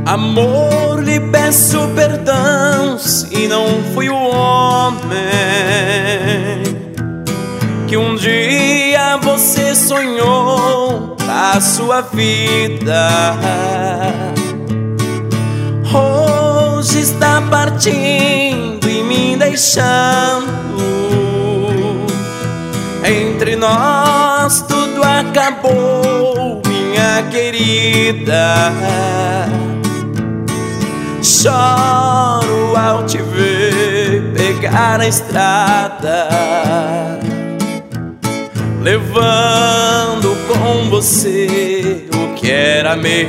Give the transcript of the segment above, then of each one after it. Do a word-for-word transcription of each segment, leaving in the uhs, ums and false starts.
Amor, lhe peço perdão se não fui o homem que um dia você sonhou pra sua vida. Hoje está partindo e me deixando. Entre nós tudo acabou, minha querida. Choro ao te ver pegar a estrada, levando com você o que era meu.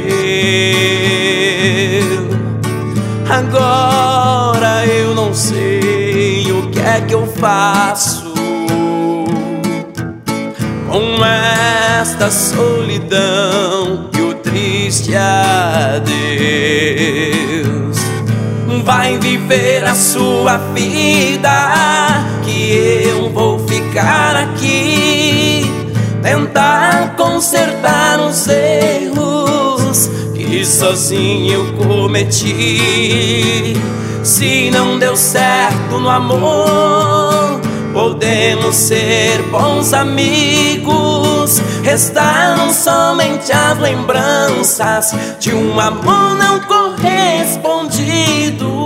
Agora eu não sei o que é que eu faço com esta solidão e o triste adeus. Vai viver a sua vida, que eu vou ficar aqui, tentar consertar os erros que sozinho eu cometi. Se não deu certo no amor, podemos ser bons amigos. Restaram somente as lembranças de um amor não correspondido.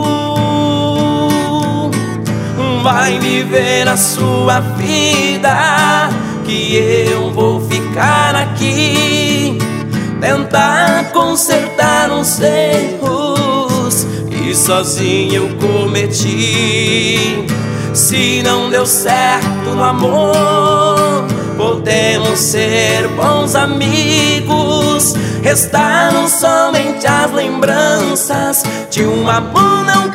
Vai viver a sua vida, que eu vou ficar aqui, tentar consertar os erros que sozinho eu cometi. Se não deu certo no amor, podemos ser bons amigos. Restaram somente as lembranças de um amor não